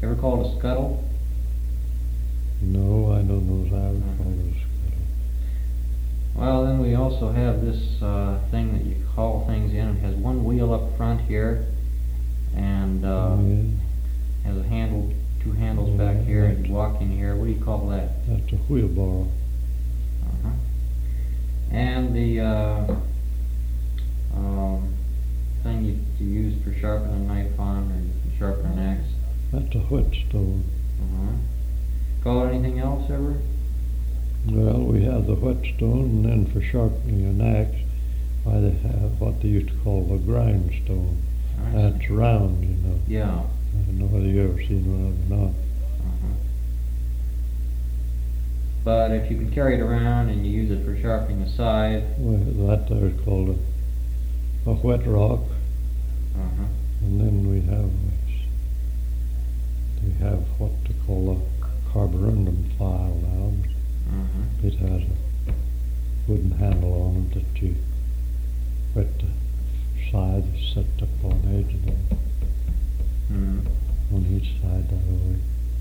Ever called a scuttle? No, I don't know as I ever called it a scuttle. Well, then we also have this thing that you haul things in. It has one wheel up front here, and Yeah, has a handle, two handles Yeah, back here, and that's- you walk in here. What do you call that? that's a wheelbarrow. Uh-huh. And the thing you use for sharpening a knife on, or you can sharpen an axe. That's a whetstone. Uh-huh. Call it anything else ever? Well, we have the whetstone, and then for sharpening an axe, why they have what they used to call the grindstone. I see. That's round, you know. Yeah. I don't know whether you ever seen one of them or not. Uh-huh. But if you can carry it around and you use it for sharpening a scythe. Well, that there's called a whet rock, Uh-huh. and then we have what they call a carborundum file now. Uh-huh. It has a wooden handle on it that you wet the scythe set up on edge of it, Mm-hmm. on each side that way.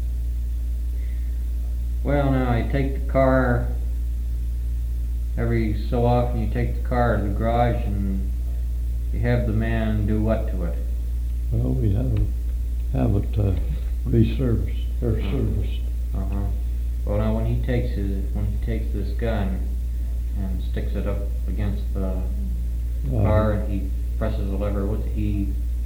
Well, now you take the car, every so often you take the car to the garage and you have the man do what to it? Well, we have it reserviced or serviced. Uh-huh. Well, now when he takes this gun and sticks it up against the car and he presses a lever, what he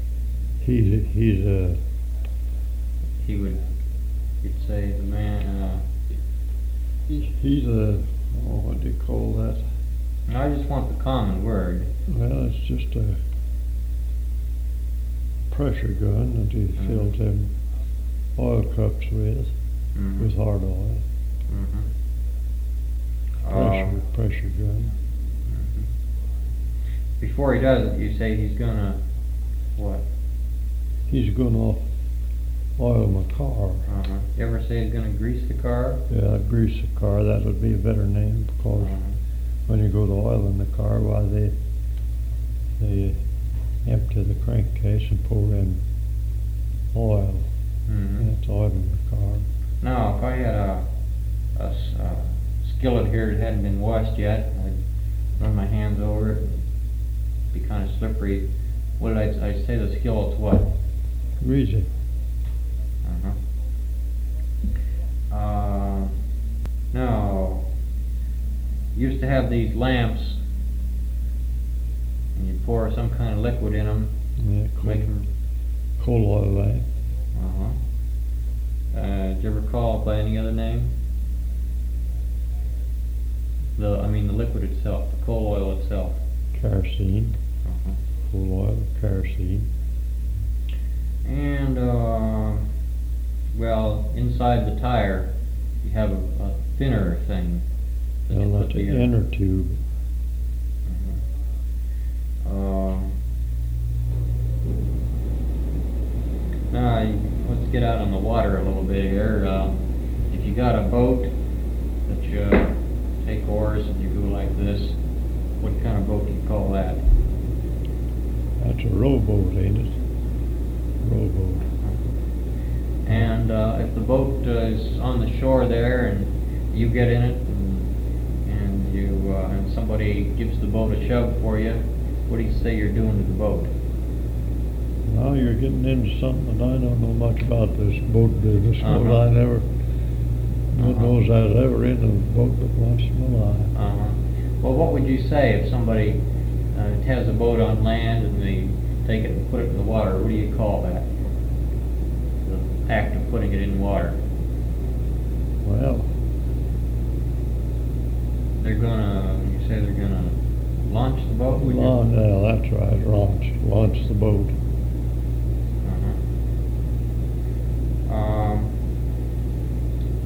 would, you'd say the man, he's a, what do you call that? I just want the common word. Well, it's just a pressure gun that he fills them oil cups with Mm-hmm. hard oil. Mm-hmm. Pressure gun. Mm-hmm. Before he does it, you say he's gonna, what? He's gonna oil my car. Uh-huh. You ever say he's gonna grease the car? Yeah, grease the car, that would be a better name, because Uh-huh. when you go to oil in the car, why they empty the crankcase and pour in oil. Mm-hmm. That's oiling the car. Now, if I had a skillet here that hadn't been washed yet, I'd run my hands over it, and be kind of slippery. What did I say the skillet's what? Greasy. Now, used to have these lamps, and you pour some kind of liquid in them, Yeah, make them. coal oil lamp. Uh-huh. Do you ever call it by any other name? The liquid itself, the coal oil itself. Kerosene. Uh-huh. Coal oil, kerosene. And, well, inside the tire, you have a thinner thing. that you Well, put that's an the inner tube. Now, let's get out on the water a little bit here. If you got a boat that you take oars and you go like this, what kind of boat do you call that? That's a rowboat, ain't it? Rowboat. And if the boat is on the shore there and you get in it and somebody gives the boat a shove for you, what do you say you're doing to the boat? Now you're getting into something that I don't know much about, this boat business. Uh-huh. I never, God knows I was ever in a boat but once in my life. Uh-huh. Well, what would you say if somebody has a boat on land and they take it and put it in the water? What do you call that? The act of putting it in water. Well, You say they're gonna launch the boat? would you? yeah, that's right, launch the boat.